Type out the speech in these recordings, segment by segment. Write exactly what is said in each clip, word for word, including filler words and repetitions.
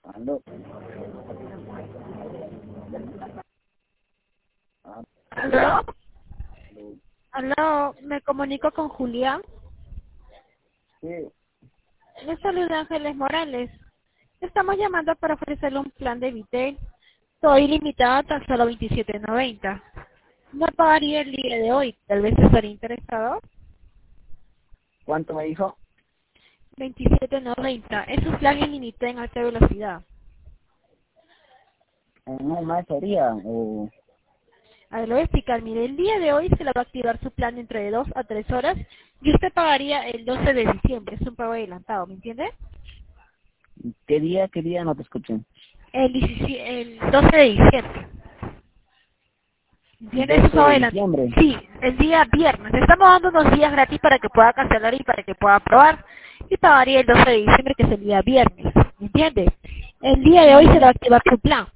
Aló. ¿Aló? ¿Aló? ¿Me comunico con Julián? Sí. Le saluda Ángeles Morales. Estamos llamando para ofrecerle un plan de Vitel. Todo ilimitado a tan solo veintisiete noventa. No pagaría el día de hoy. Tal vez estaría interesado. ¿Cuánto me dijo? veintisiete noventa. Es un plan ilimitado en alta velocidad. ¿En un mes sería? O... A ver, lo voy a explicar. Mire, el día de hoy se le va a activar su plan dentro de dos a tres horas y usted pagaría el doce de diciembre. Es un pago adelantado, ¿me entiende? ¿Qué día? ¿Qué día? No te escuché. El, diecisiete el doce de diciembre. ¿Entiendes? Es un doce pago de adelantado. diciembre. Sí, el día viernes. Le estamos dando unos días gratis para que pueda cancelar y para que pueda probar. Y pagaría el doce de diciembre, que es el día viernes. ¿Me entiende? El día de hoy se le va a activar su plan.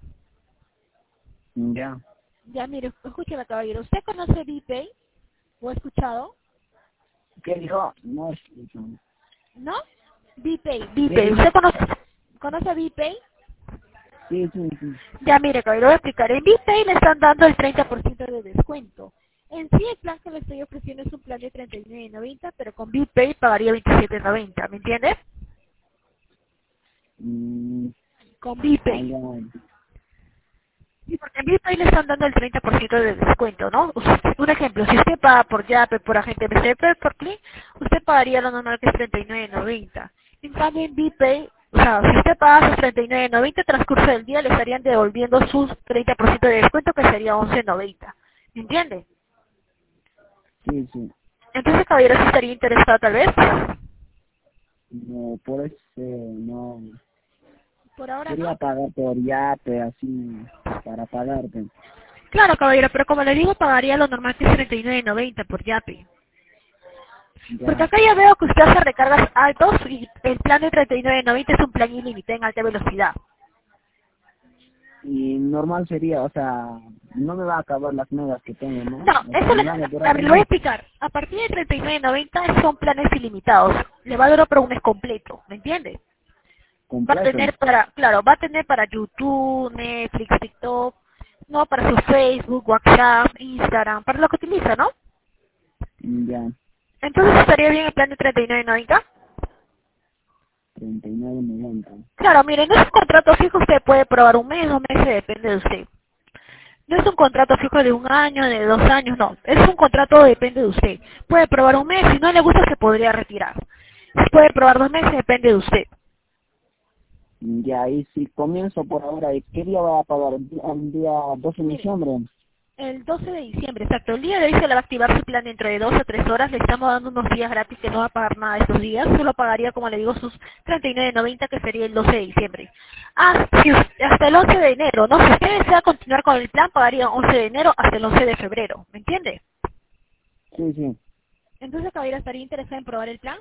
Ya. Ya, mire, escúcheme, caballero. ¿Usted conoce VPay? ¿O ha escuchado? ¿Qué dijo? No escucho. ¿No? VPay, ¿Qué VPay. dijo? ¿Usted conoce, conoce VPay? Sí, sí, sí. Ya, mire, caballero, voy a explicar. En VPay le están dando el treinta por ciento de descuento. En sí, el plan que le estoy ofreciendo es un plan de treinta y nueve noventa, pero con VPay pagaría veintisiete noventa, ¿me entiendes? Mm, Con ah, VPay. ya. Sí, porque en VPay le están dando el treinta por ciento de descuento, ¿no? Usted- un ejemplo, si usted paga por Yape, por agente B C P, por Click, usted pagaría lo normal que es treinta y nueve noventa. En cambio, en VPay, o sea, si usted paga sus treinta y nueve noventa, transcurso del día le estarían devolviendo sus treinta por ciento de descuento, que sería once noventa. ¿Me entiende? Sí, sí. Entonces, caballero, ¿sí estaría interesado tal vez? No, por eso no. Por ahora no. Quería pagar por yate, así, para pagarte. Claro, caballero, pero como le digo, pagaría lo normal que es treinta y nueve noventa por Yape. Porque Ya. acá ya veo que usted hace recargas altos y el plan de treinta y nueve noventa es un plan ilimitado en alta velocidad. Y normal sería, o sea, no me va a acabar las megas que tengo, ¿no? No, O sea, eso me le, van a durar a ver, un le voy a mes. explicar. A partir de treinta y nueve noventa son planes ilimitados. Le va a durar por un mes completo, ¿me entiende? Va a Completo. tener para, claro, va a tener para YouTube, Netflix, TikTok, no, para su Facebook, WhatsApp, Instagram, para lo que utiliza, ¿no? Ya. Entonces estaría bien el plan de treinta y nueve noventa. treinta y nueve noventa. Claro, mire, no es un contrato fijo, usted puede probar un mes, dos meses, depende de usted. No es un contrato fijo de un año, de dos años, no. Es un contrato, depende de usted. Puede probar un mes, si no le gusta se podría retirar. Puede probar dos meses, depende de usted. Ya, y si comienzo por ahora, ¿y qué día va a pagar? ¿El día el día doce de Mire, diciembre? el doce de diciembre, exacto. El día de hoy se le va a activar su plan dentro de dos o tres horas. Le estamos dando unos días gratis que no va a pagar nada estos días. Solo pagaría, como le digo, sus treinta y nueve noventa, que sería el doce de diciembre. Ah, si us- hasta el once de enero, ¿no? Si usted desea continuar con el plan, pagaría once de enero hasta el once de febrero. ¿Me entiende? Sí, sí. Entonces, caballero, ¿estaría interesado en probar el plan?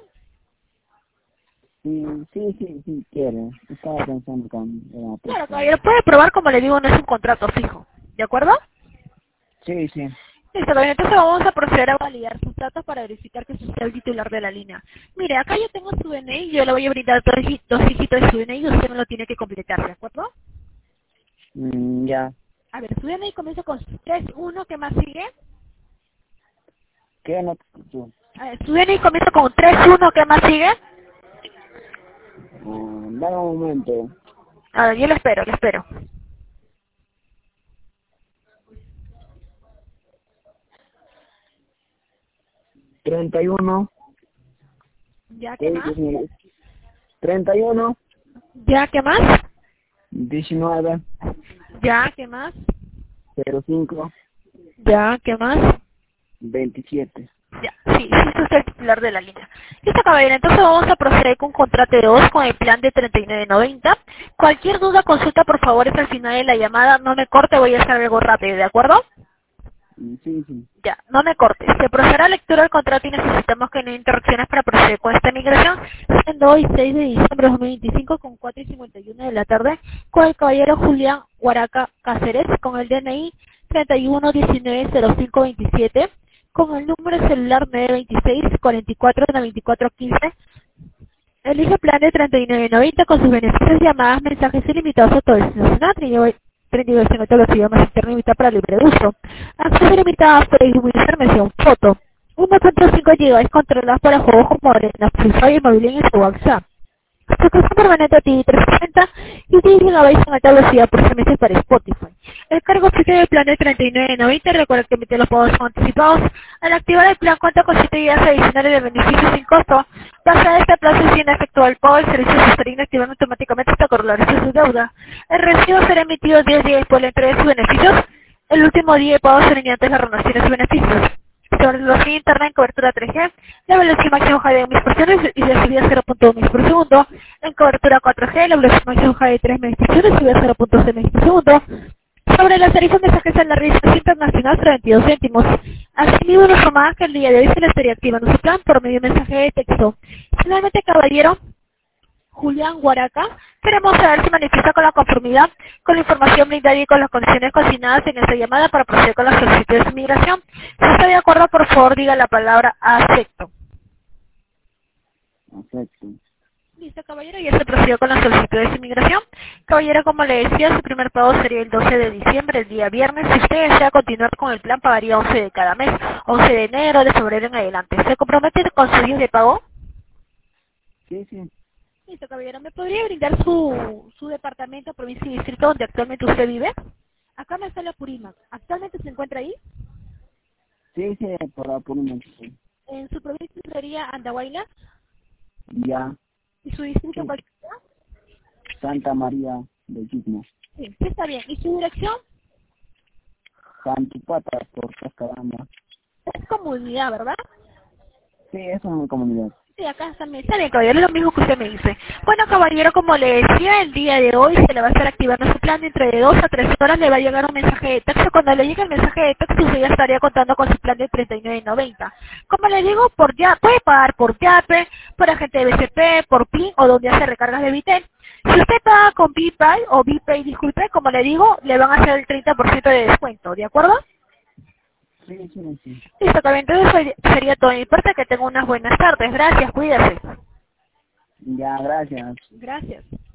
Sí, sí, sí, sí, quiero. Estaba pensando con la Claro, próxima. caballero, puede probar, como le digo, no es un contrato fijo. ¿De acuerdo? Sí, sí. Listo, caballero, entonces vamos a proceder a validar sus datos para verificar que usted es el titular de la línea. Mire, acá yo tengo su D N I, yo le voy a brindar dos, digi- dos dígitos de su D N I y usted me lo tiene que completar, ¿de acuerdo? Mm, ya. A ver, su D N I comienza con tres uno, ¿qué más sigue? ¿Qué no te escucho? A ver, su D N I comienza con tres uno, ¿qué más sigue? Ah, dame un momento. A ver, yo le espero, le espero. treinta y uno. ¿Ya qué seis, más? diecinueve. treinta y uno. ¿Ya qué más? diecinueve. ¿Ya qué más? cero cinco. ¿Ya qué más? veintisiete. Ya, sí, sí, usted es el titular de la línea. Listo, caballero, entonces vamos a proceder con un contrato de dos con el plan de treinta y nueve noventa. Cualquier duda, consulta, por favor, es al final de la llamada. No me corte, voy a hacer algo rápido, ¿de acuerdo? Mm, sí, sí. Ya, no me corte. Se procederá a lectura del contrato y necesitamos que no haya interrupciones para proceder con esta migración. Siendo hoy seis de diciembre de dos mil veinticinco con cuatro y cincuenta y uno de la tarde con el caballero Julián Huaraca Cáceres con el D N I treinta y uno diecinueve cero cinco veintisiete con el número celular nueve dos seis, cuatro cuatro, noventa y cuatro quince Elige plan de treinta y nueve noventa con sus beneficios, llamadas, mensajes ilimitados a todo el nacional, treinta y dos en todos los idiomas internos limitados para libre uso. Acceso limitado a Facebook, mención, foto. uno punto cinco gigabytes controlados para juegos como Arena, Free Fire, Mobile y WhatsApp. Suscripción permanente a T V trescientos sesenta y diez gigabytes en alta velocidad por semestre para Spotify. El cargo fijo del plan de treinta y nueve noventa, recuerda que emite los pagos son anticipados. Al activar el plan cuenta con siete días adicionales de beneficios sin costo. Pasa este plazo y sin efectuar el pago, el servicio se estará inactivando automáticamente hasta corregir su deuda. El recibo será emitido diez días después de la entrega de sus beneficios. El último día de pago será antes de la renovación de sus beneficios. Sobre la velocidad interna en cobertura tres G, la velocidad máxima de un megabits por segundo y la subida cero punto uno megabits por segundo. En cobertura cuatro G, la velocidad máxima de tres megabits por segundo y subida cero punto seis megabits por segundo. Sobre la tarifa de mensajes en la red internacional, treinta y dos céntimos. Asimismo, nos informaba que el día de hoy se le estaría activando su plan por medio de mensaje de texto. Finalmente, caballero Julián Guaraca, queremos saber si manifiesta con la conformidad con la información brindada y con las condiciones consignadas en esta llamada para proceder con la solicitud de su migración. Si está de acuerdo, por favor, diga la palabra acepto. Acepto. Listo, caballero, ya se procedió con la solicitud de su inmigración. Caballero, como le decía, su primer pago sería el doce de diciembre, el día viernes. Si usted desea continuar con el plan, pagaría once de cada mes, once de enero, de febrero en adelante. ¿Se compromete con sus días de pago? Sí, sí. Listo, caballero. ¿Me podría brindar su, su departamento, provincia y distrito donde actualmente usted vive? Acá me sale Apurímac. ¿Actualmente se encuentra ahí? Sí, sí, por Apurímac. En su provincia sería Andahuayla. Ya. ¿Y su distrito Sí. cuál sería? Santa María de Quismo. Sí, sí, está bien. ¿Y su dirección? Jantipata por Cascaramba. Es comunidad, ¿verdad? Sí, eso es mi comunidad. Sí, acá también. Está bien, caballero, lo mismo que usted me dice. Bueno, caballero, como le decía, el día de hoy se le va a estar activando su plan. Entre de dos a tres horas le va a llegar un mensaje de texto. Cuando le llegue el mensaje de texto, usted ya estaría contando con su plan de treinta y nueve noventa. Como le digo, por ya puede pagar por Yape, por agente de B C P, por P I N o donde hace recargas de Vitel. Si usted paga con BPay o BPay, disculpe, como le digo, le van a hacer el treinta por ciento de descuento, ¿de acuerdo? Sí, sí, sí. Listo, caballero, entonces sería todo de mi parte. Que tenga unas buenas tardes. Gracias, cuídese. Ya, gracias. Gracias.